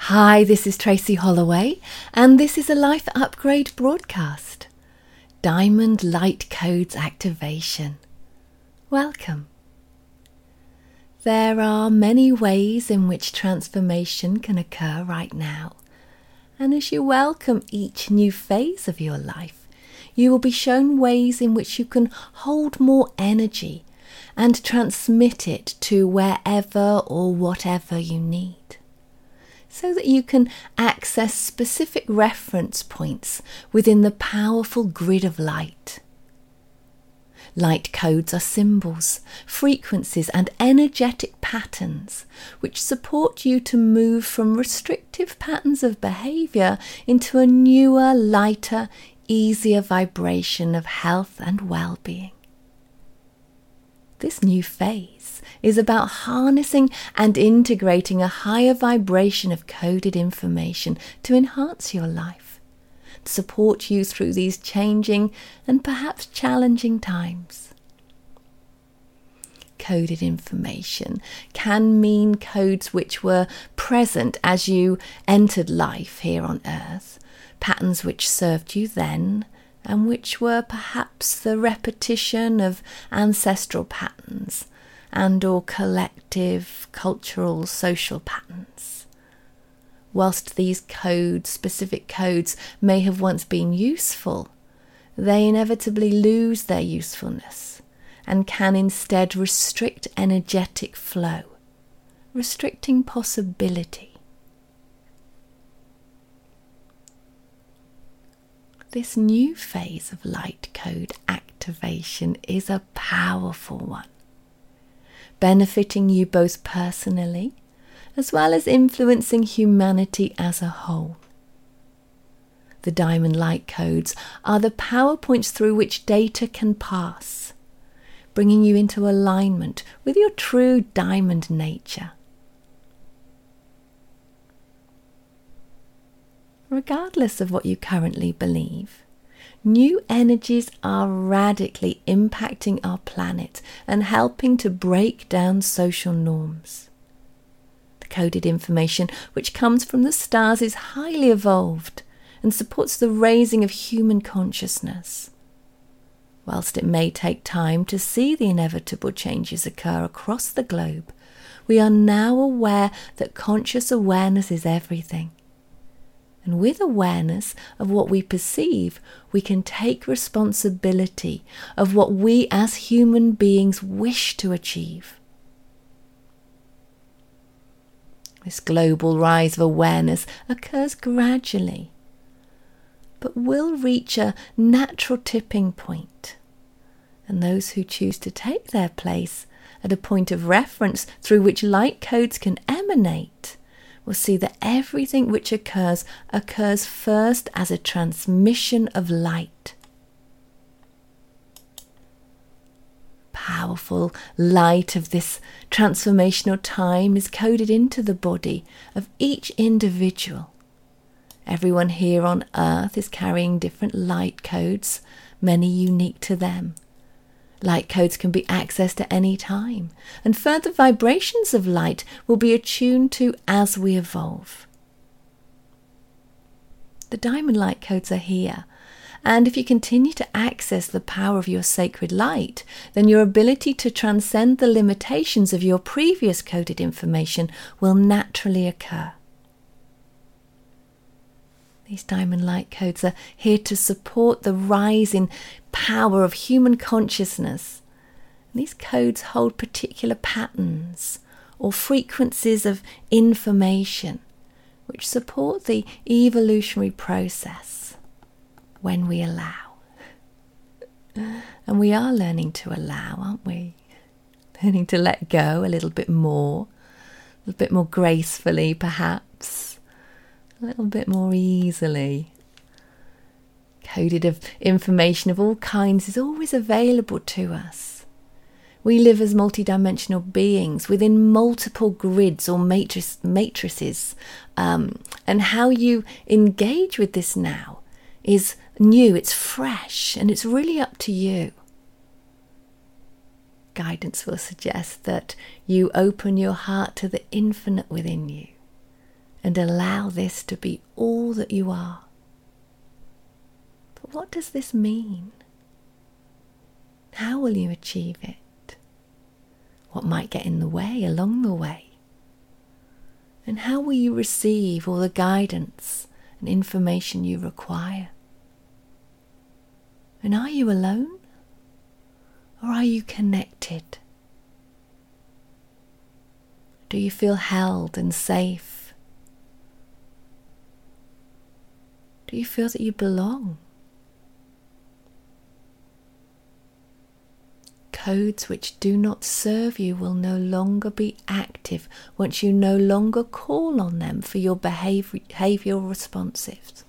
Hi, this is Tracy Holloway, and this is a Life Upgrade broadcast. Diamond Light Codes Activation. Welcome. There are many ways in which transformation can occur right now, and as you welcome each new phase of your life, you will be shown ways in which you can hold more energy and transmit it to wherever or whatever you need, so that you can access specific reference points within the powerful grid of light. Light codes are symbols, frequencies and energetic patterns which support you to move from restrictive patterns of behaviour into a newer, lighter, easier vibration of health and well-being. This new phase is about harnessing and integrating a higher vibration of coded information to enhance your life, to support you through these changing and perhaps challenging times. Coded information can mean codes which were present as you entered life here on Earth, patterns which served you then, and which were perhaps the repetition of ancestral patterns and or collective, cultural, social patterns. Whilst these specific codes, may have once been useful, they inevitably lose their usefulness and can instead restrict energetic flow, restricting possibility. This new phase of light code activation is a powerful one, benefiting you both personally as well as influencing humanity as a whole. The diamond light codes are the power points through which data can pass, bringing you into alignment with your true diamond nature. Regardless of what you currently believe, new energies are radically impacting our planet and helping to break down social norms. The coded information which comes from the stars is highly evolved and supports the raising of human consciousness. Whilst it may take time to see the inevitable changes occur across the globe, we are now aware that conscious awareness is everything. And with awareness of what we perceive, we can take responsibility of what we as human beings wish to achieve. This global rise of awareness occurs gradually, but will reach a natural tipping point. And those who choose to take their place at a point of reference through which light codes can emanate will see that everything which occurs first as a transmission of light. Powerful light of this transformational time is coded into the body of each individual. Everyone here on Earth is carrying different light codes, many unique to them. Light codes can be accessed at any time, and further vibrations of light will be attuned to as we evolve. The diamond light codes are here, and if you continue to access the power of your sacred light, then your ability to transcend the limitations of your previous coded information will naturally occur. These diamond light codes are here to support the rise in power of human consciousness. These codes hold particular patterns or frequencies of information which support the evolutionary process when we allow. And we are learning to allow, aren't we? Learning to let go a little bit more gracefully perhaps. A little bit more easily. Coded of information of all kinds is always available to us. We live as multidimensional beings within multiple grids or matrices, and how you engage with this now is new, it's fresh, and it's really up to you. Guidance will suggest that you open your heart to the infinite within you and allow this to be all that you are. But what does this mean? How will you achieve it? What might get in the way along the way? And how will you receive all the guidance and information you require? And are you alone? Or are you connected? Do you feel held and safe? Do you feel that you belong? Codes which do not serve you will no longer be active once you no longer call on them for your behavioural responses.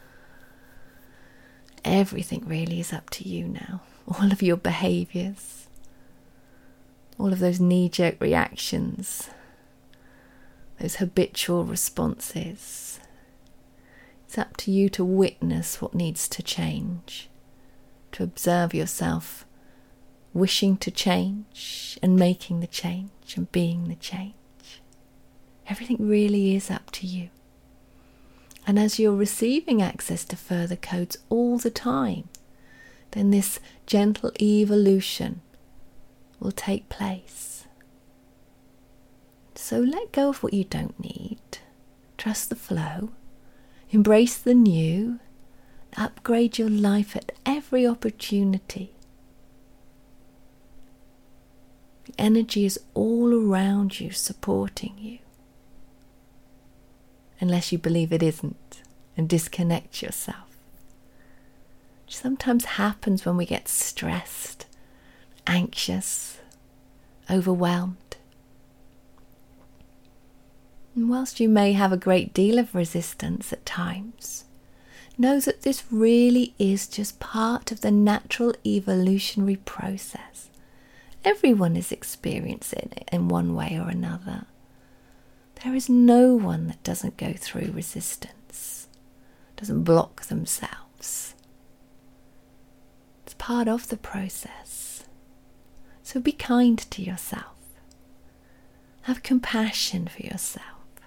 Everything really is up to you now. All of your behaviours, all of those knee-jerk reactions, those habitual responses. It's up to you to witness what needs to change, to observe yourself wishing to change and making the change and being the change. Everything really is up to you. And as you're receiving access to further codes all the time, then this gentle evolution will take place. So let go of what you don't need. Trust the flow. Embrace the new. Upgrade your life at every opportunity. The energy is all around you, supporting you. Unless you believe it isn't, and disconnect yourself. Which sometimes happens when we get stressed, anxious, overwhelmed. And whilst you may have a great deal of resistance at times, know that this really is just part of the natural evolutionary process. Everyone is experiencing it in one way or another. There is no one that doesn't go through resistance, doesn't block themselves. It's part of the process. So be kind to yourself. Have compassion for yourself.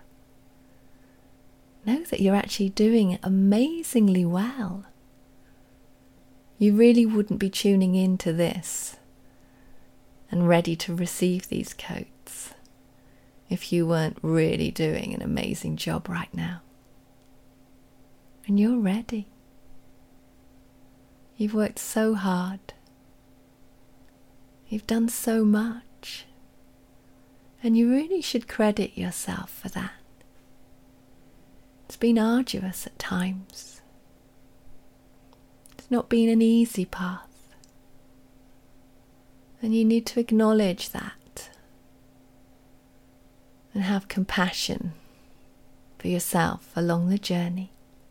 Know that you're actually doing amazingly well. You really wouldn't be tuning into this and ready to receive these codes if you weren't really doing an amazing job right now. And you're ready. You've worked so hard. You've done so much. And you really should credit yourself for that. It's been arduous at times. It's not been an easy path. And you need to acknowledge that and have compassion for yourself along the journey.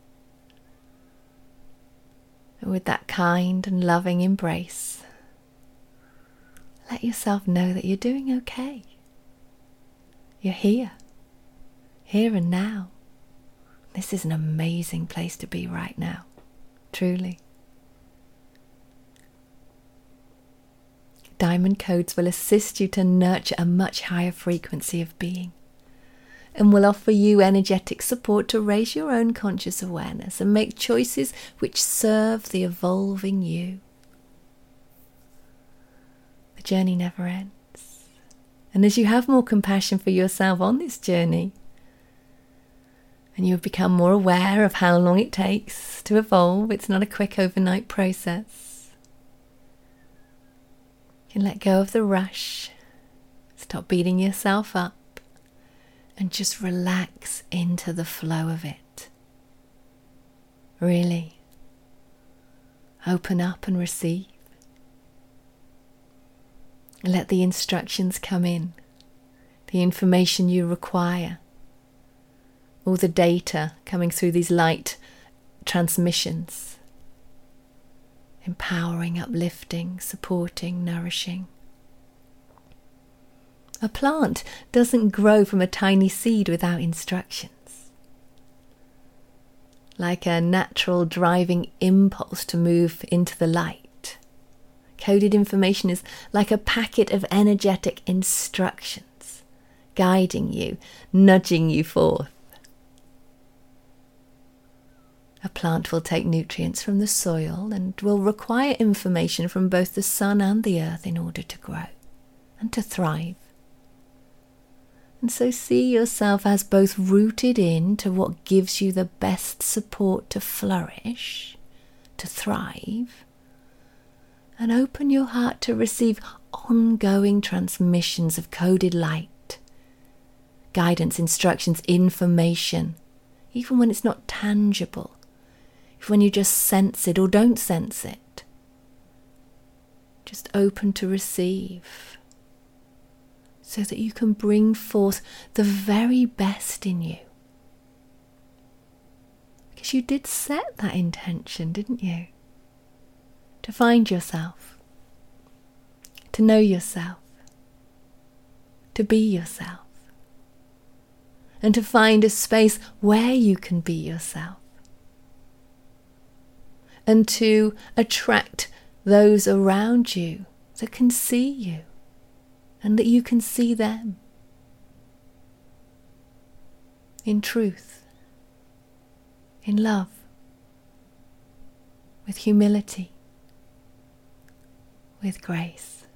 And with that kind and loving embrace, let yourself know that you're doing okay. You're here and now. This is an amazing place to be right now, truly. Diamond codes will assist you to nurture a much higher frequency of being and will offer you energetic support to raise your own conscious awareness and make choices which serve the evolving you. The journey never ends. And as you have more compassion for yourself on this journey, and you've become more aware of how long it takes to evolve, it's not a quick overnight process. You can let go of the rush, stop beating yourself up, and just relax into the flow of it. Really, open up and receive. Let the instructions come in, the information you require, all the data coming through these light transmissions, empowering, uplifting, supporting, nourishing. A plant doesn't grow from a tiny seed without instructions. Like a natural driving impulse to move into the light, coded information is like a packet of energetic instructions, guiding you, nudging you forth. plant will take nutrients from the soil and will require information from both the sun and the earth in order to grow and to thrive. And so see yourself as both rooted into what gives you the best support to flourish, to thrive, and open your heart to receive ongoing transmissions of coded light, guidance, instructions, information, even when it's not tangible, even when you just sense it or don't sense it. Just open to receive, so that you can bring forth the very best in you. Because you did set that intention, didn't you? To find yourself, to know yourself, to be yourself, and to find a space where you can be yourself, and to attract those around you that can see you and that you can see them in truth, in love, with humility, with grace.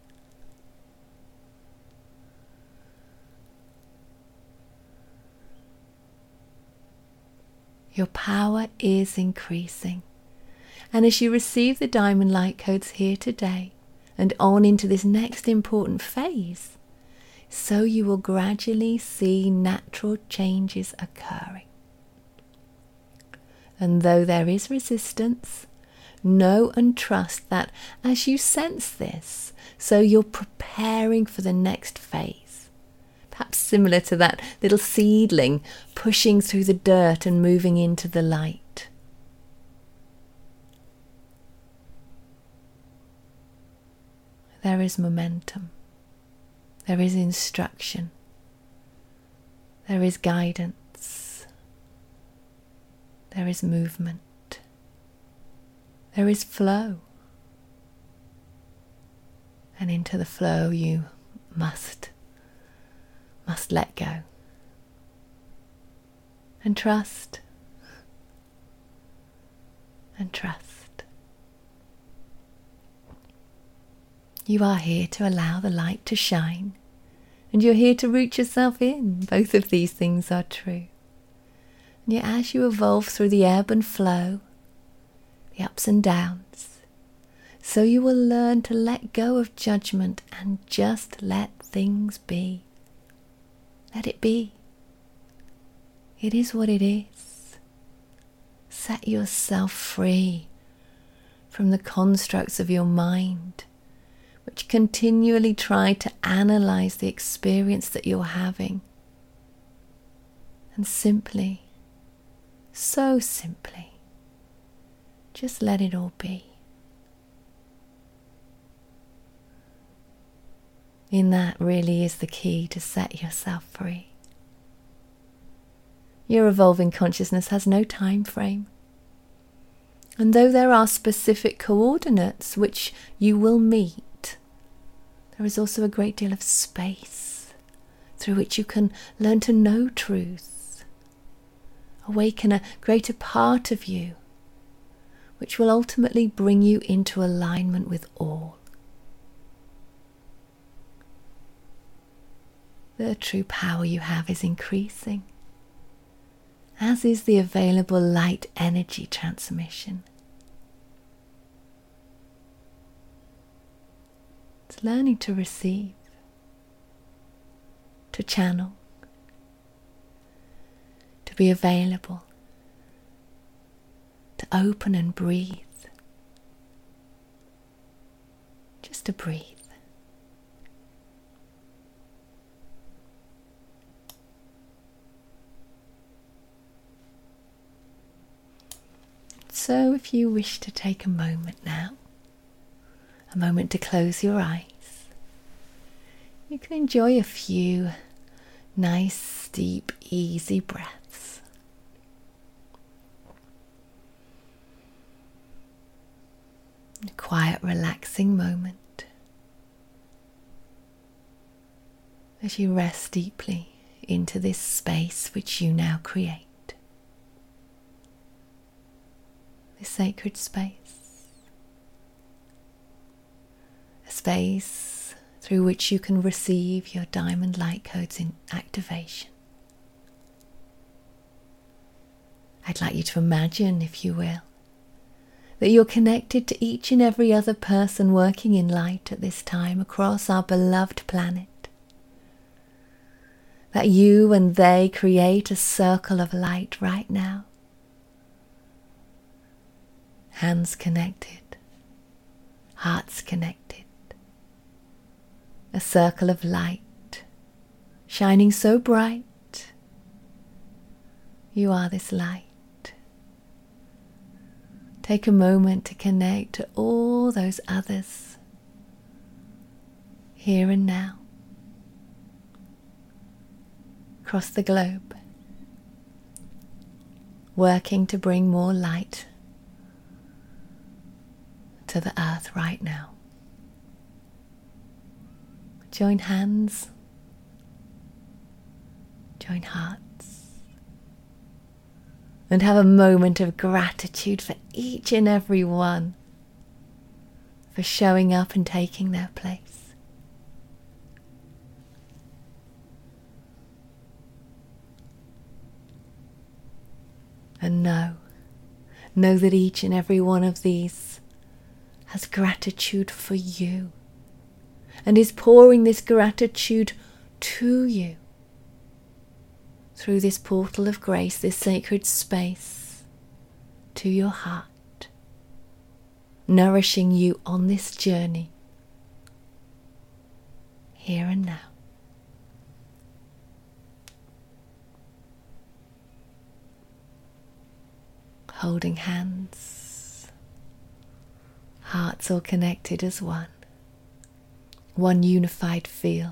Your power is increasing, and as you receive the diamond light codes here today and on into this next important phase, so you will gradually see natural changes occurring. And though there is resistance, know and trust that as you sense this, so you're preparing for the next phase, perhaps similar to that little seedling pushing through the dirt and moving into the light. There is momentum, there is instruction, there is guidance, there is movement, there is flow. And into the flow you must let go and trust and trust. You are here to allow the light to shine, and you're here to root yourself in. Both of these things are true. And yet as you evolve through the ebb and flow, the ups and downs, so you will learn to let go of judgment and just let things be. Let it be. It is what it is. Set yourself free from the constructs of your mind, which continually try to analyze the experience that you're having. And simply, so simply, just let it all be. In that really is the key to set yourself free. Your evolving consciousness has no time frame. And though there are specific coordinates which you will meet, there is also a great deal of space through which you can learn to know truth, awaken a greater part of you, which will ultimately bring you into alignment with all. The true power you have is increasing, as is the available light energy transmission. It's learning to receive, to channel, to be available, to open and breathe. Just to breathe. So if you wish to take a moment now, a moment to close your eyes, you can enjoy a few nice, deep, easy breaths. A quiet, relaxing moment as you rest deeply into this space which you now create. sacred space. A space through which you can receive your diamond light codes in activation. I'd like you to imagine, if you will, that you're connected to each and every other person working in light at this time across our beloved planet. That you and they create a circle of light right now. Hands connected, hearts connected. A circle of light, shining so bright. You are this light. Take a moment to connect to all those others, here and now, across the globe, working to bring more light to the earth right now. Join hands, join hearts, and have a moment of gratitude for each and every one for showing up and taking their place. And know that each and every one of these has gratitude for you and is pouring this gratitude to you through this portal of grace, this sacred space, to your heart, nourishing you on this journey, here and now. Holding hands, hearts all connected as one unified field.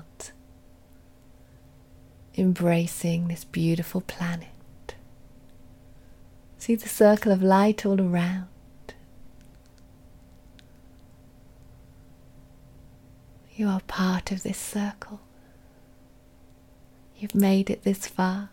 Embracing this beautiful planet. See the circle of light all around. You are part of this circle. You've made it this far.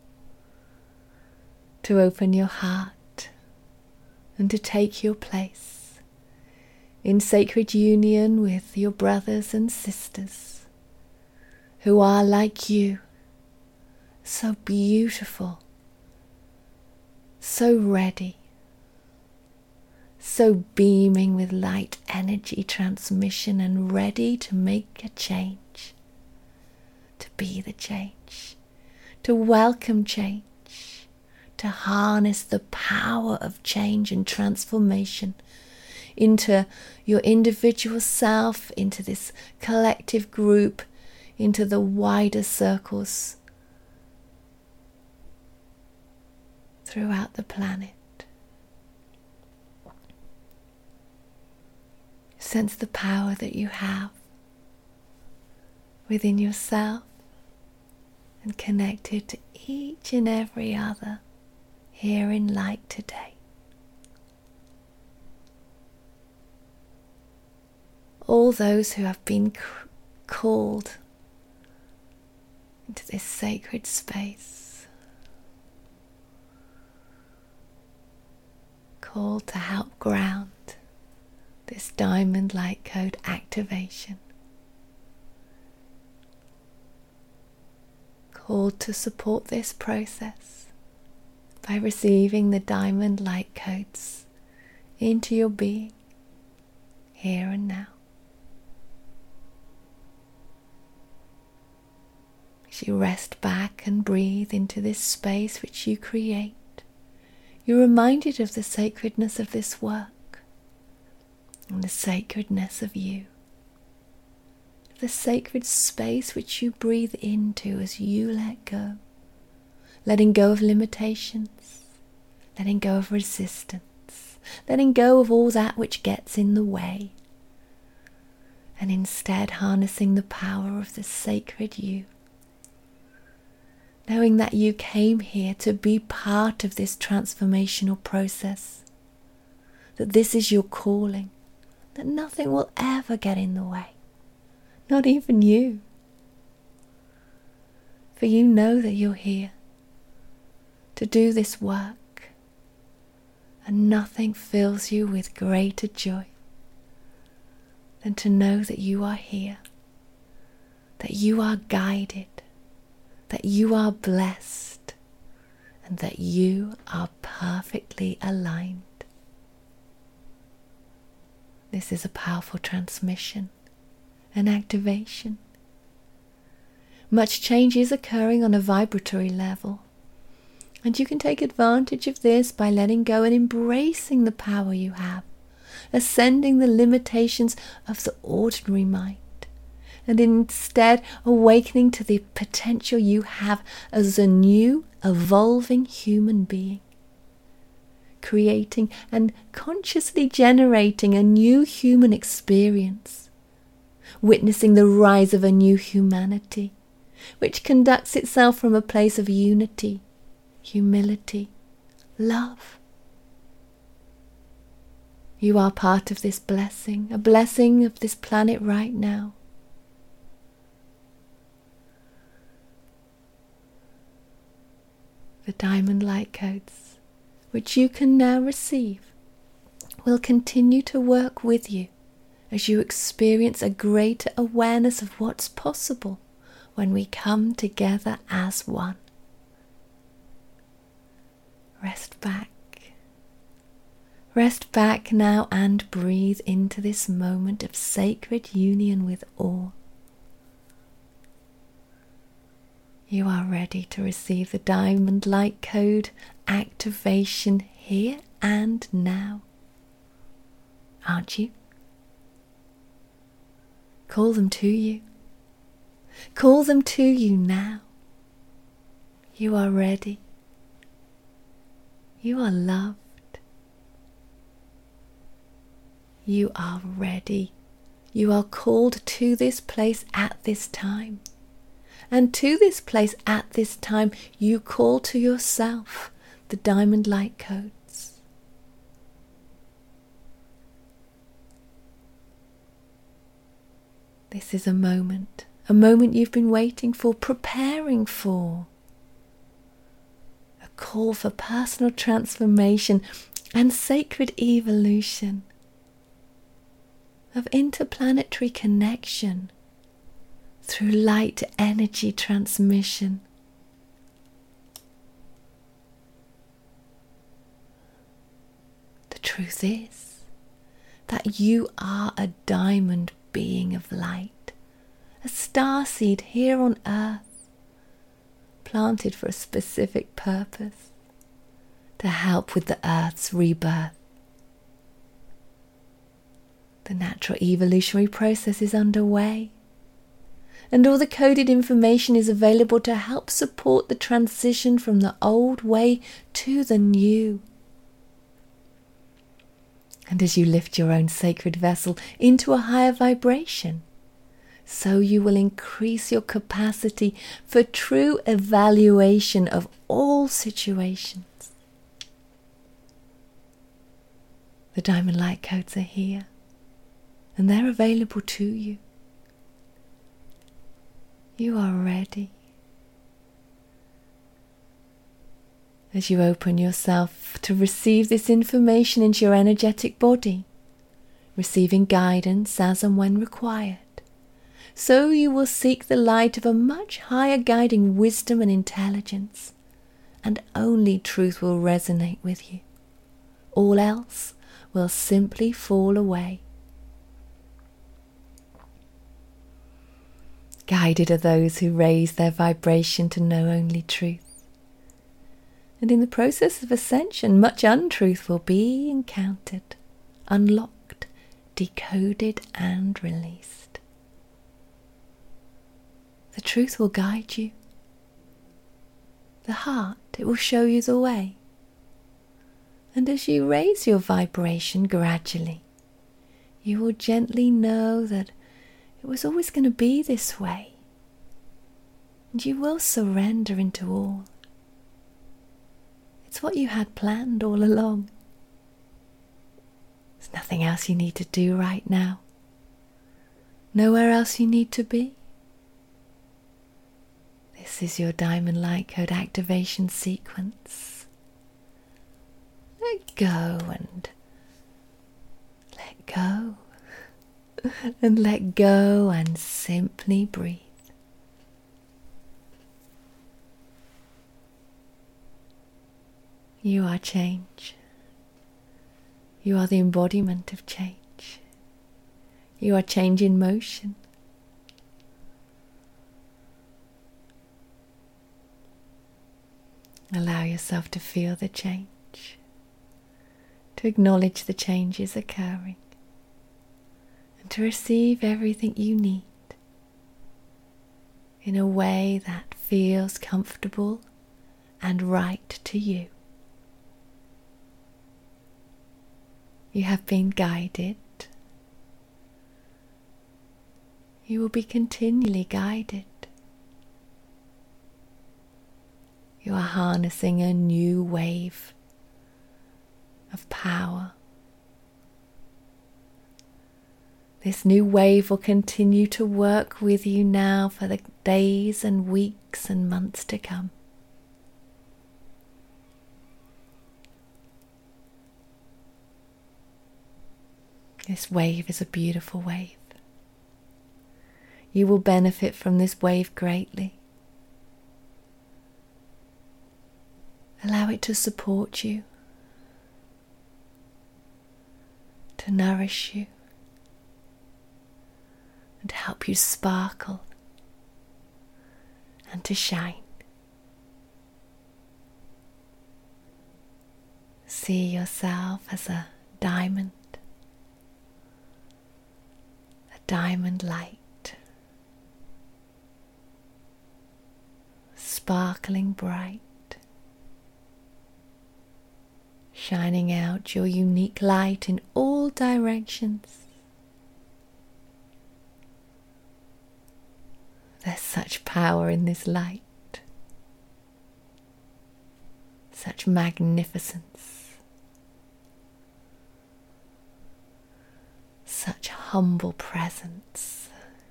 To open your heart and to take your place in sacred union with your brothers and sisters who are like you, so beautiful, so ready, so beaming with light energy transmission and ready to make a change, to be the change, to welcome change, to harness the power of change and transformation into your individual self, into this collective group, into the wider circles throughout the planet. Sense the power that you have within yourself and connected to each and every other here in light today. All those who have been called into this sacred space, called to help ground this diamond light code activation, called to support this process by receiving the diamond light codes into your being here and now. As you rest back and breathe into this space which you create, you're reminded of the sacredness of this work and the sacredness of you. The sacred space which you breathe into as you let go. Letting go of limitations, letting go of resistance, letting go of all that which gets in the way, and instead harnessing the power of the sacred you. Knowing that you came here to be part of this transformational process, that this is your calling, that nothing will ever get in the way, not even you. For you know that you're here to do this work And nothing fills you with greater joy than to know that you are here, that you are guided, that you are blessed, and that you are perfectly aligned. This is a powerful transmission, an activation. Much change is occurring on a vibratory level, and you can take advantage of this by letting go and embracing the power you have, ascending the limitations of the ordinary mind, and instead awakening to the potential you have as a new, evolving human being, creating and consciously generating a new human experience, witnessing the rise of a new humanity, which conducts itself from a place of unity, humility, love. You are part of this blessing, a blessing of this planet right now. The diamond light codes, which you can now receive, will continue to work with you as you experience a greater awareness of what's possible when we come together as one. Rest back. Rest back now and breathe into this moment of sacred union with all. You are ready to receive the Diamond Light Code activation here and now, aren't you? Call them to you. Call them to you now. You are ready. You are loved. You are ready. You are called to this place at this time. And to this place at this time, you call to yourself the Diamond Light Codes. This is a moment you've been waiting for, preparing for. A call for personal transformation and sacred evolution, of interplanetary connection through light energy transmission. The truth is that you are a diamond being of light, a starseed here on Earth, planted for a specific purpose, to help with the Earth's rebirth. The natural evolutionary process is underway, and all the coded information is available to help support the transition from the old way to the new. And as you lift your own sacred vessel into a higher vibration, so you will increase your capacity for true evaluation of all situations. The Diamond Light Codes are here, and they're available to you. You are ready. As you open yourself to receive this information into your energetic body, receiving guidance as and when required, so you will seek the light of a much higher guiding wisdom and intelligence, and only truth will resonate with you. All else will simply fall away. Guided are those who raise their vibration to know only truth. And in the process of ascension, much untruth will be encountered, unlocked, decoded, and released. The truth will guide you. The heart, it will show you the way. And as you raise your vibration gradually, you will gently know that it was always going to be this way. And you will surrender into all. It's what you had planned all along. There's nothing else you need to do right now. Nowhere else you need to be. This is your Diamond Light Code activation sequence. it go and let go. And let go and simply breathe. You are change. You are the embodiment of change. You are change in motion. Allow yourself to feel the change, to acknowledge the changes occurring, and to receive everything you need in a way that feels comfortable and right to you. You have been guided. You will be continually guided. You are harnessing a new wave of power. This new wave will continue to work with you now for the days and weeks and months to come. This wave is a beautiful wave. You will benefit from this wave greatly. Allow it to support you, to nourish you, and to help you sparkle and to shine. See yourself as a diamond light, sparkling bright, shining out your unique light in all directions. There's such power in this light, such magnificence, such humble presence.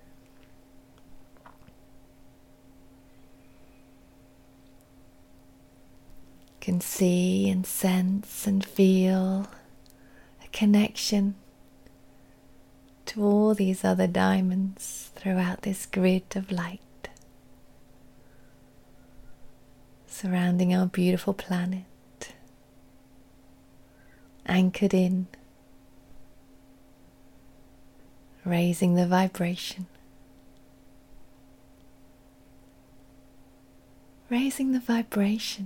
You can see and sense and feel a connection to all these other diamonds throughout this grid of light surrounding our beautiful planet, anchored in, raising the vibration, raising the vibration,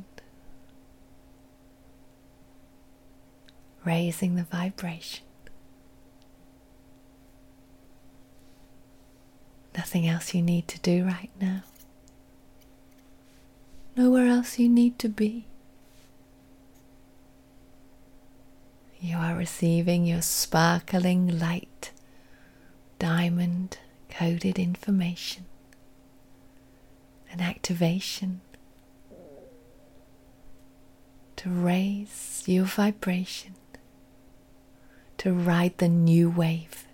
raising the vibration. Nothing else you need to do right now. Nowhere else you need to be. You are receiving your sparkling light, diamond coded information and activation to raise your vibration, to ride the new wave.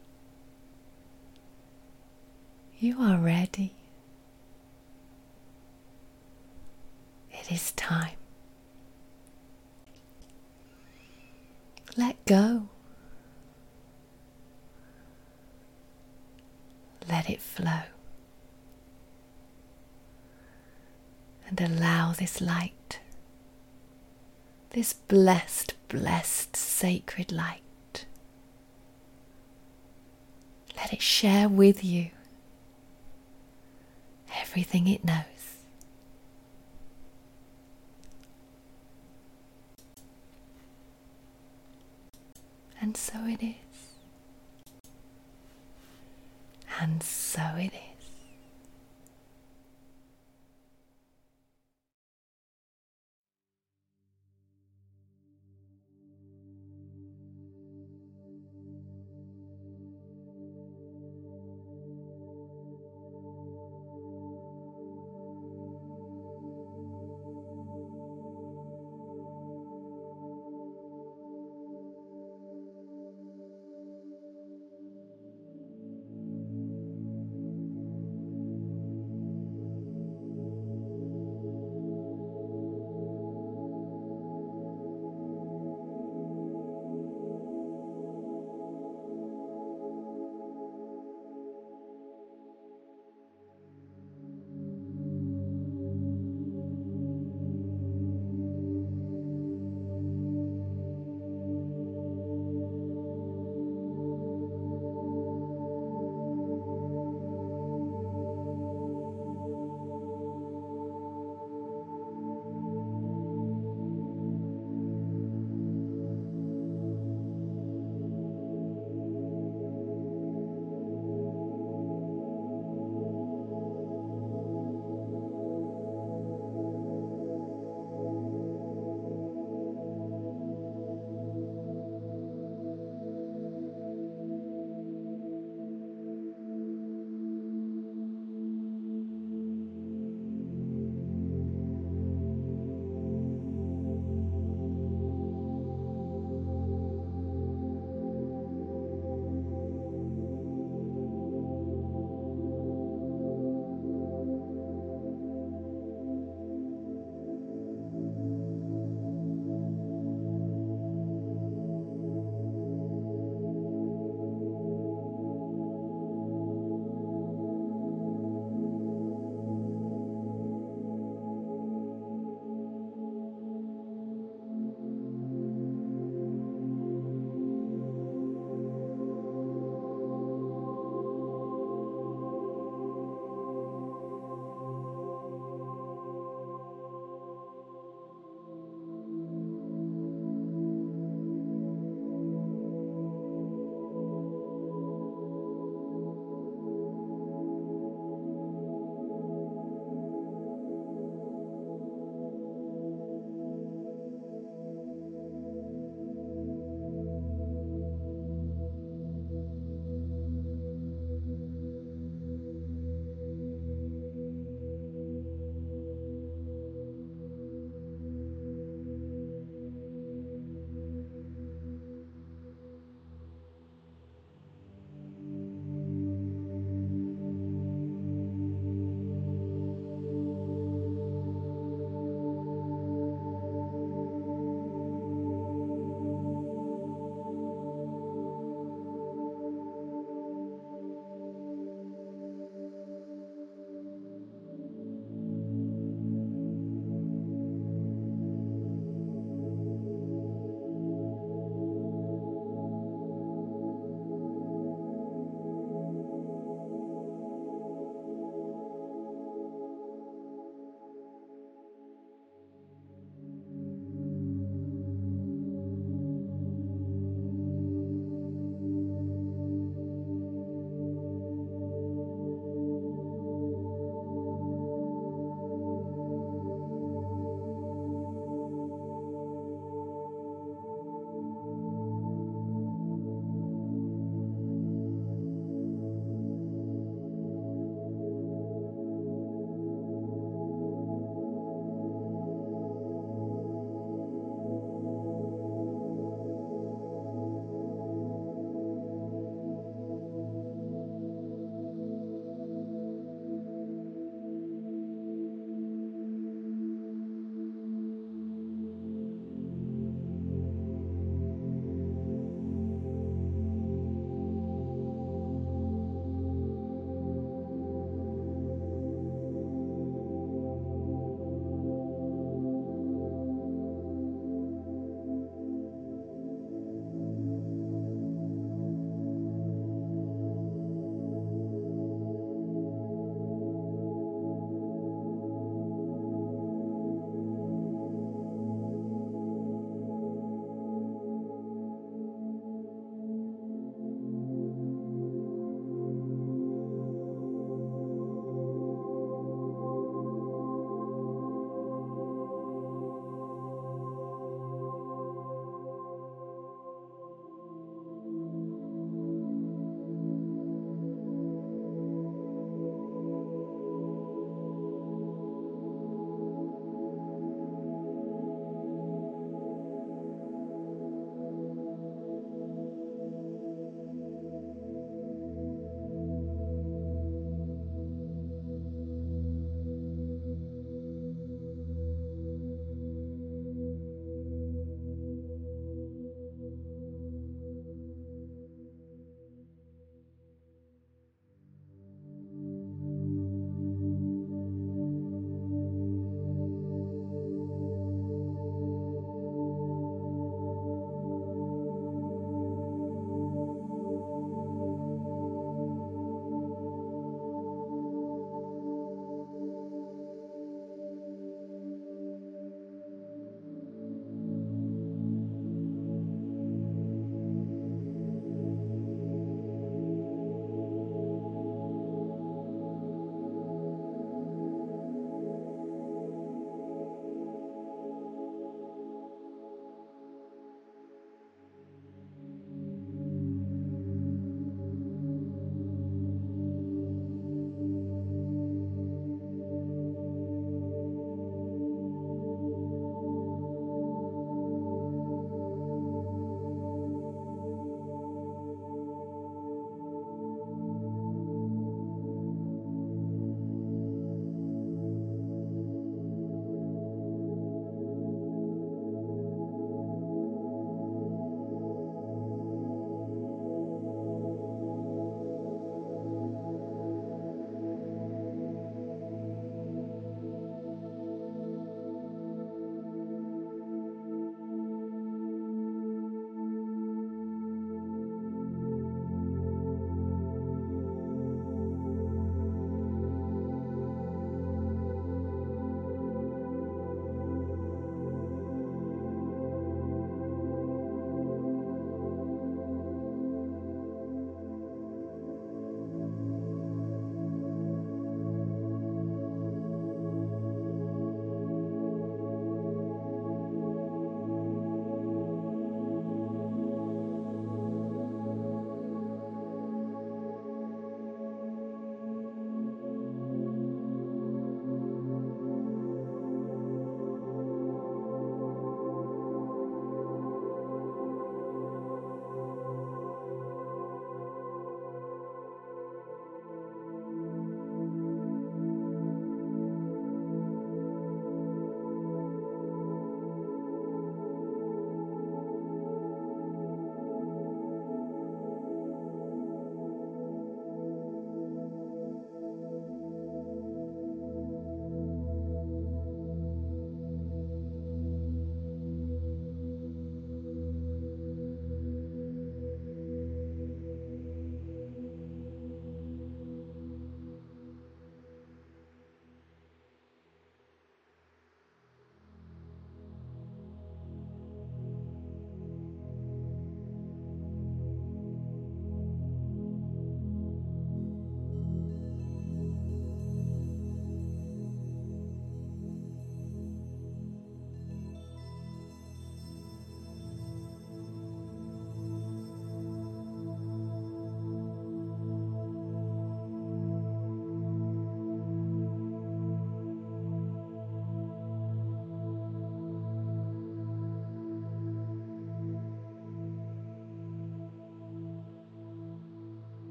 You are ready. It is time. Let go. Let it flow. And allow this light, this blessed, sacred light, let it share with you everything it knows. And so it is. And so it is.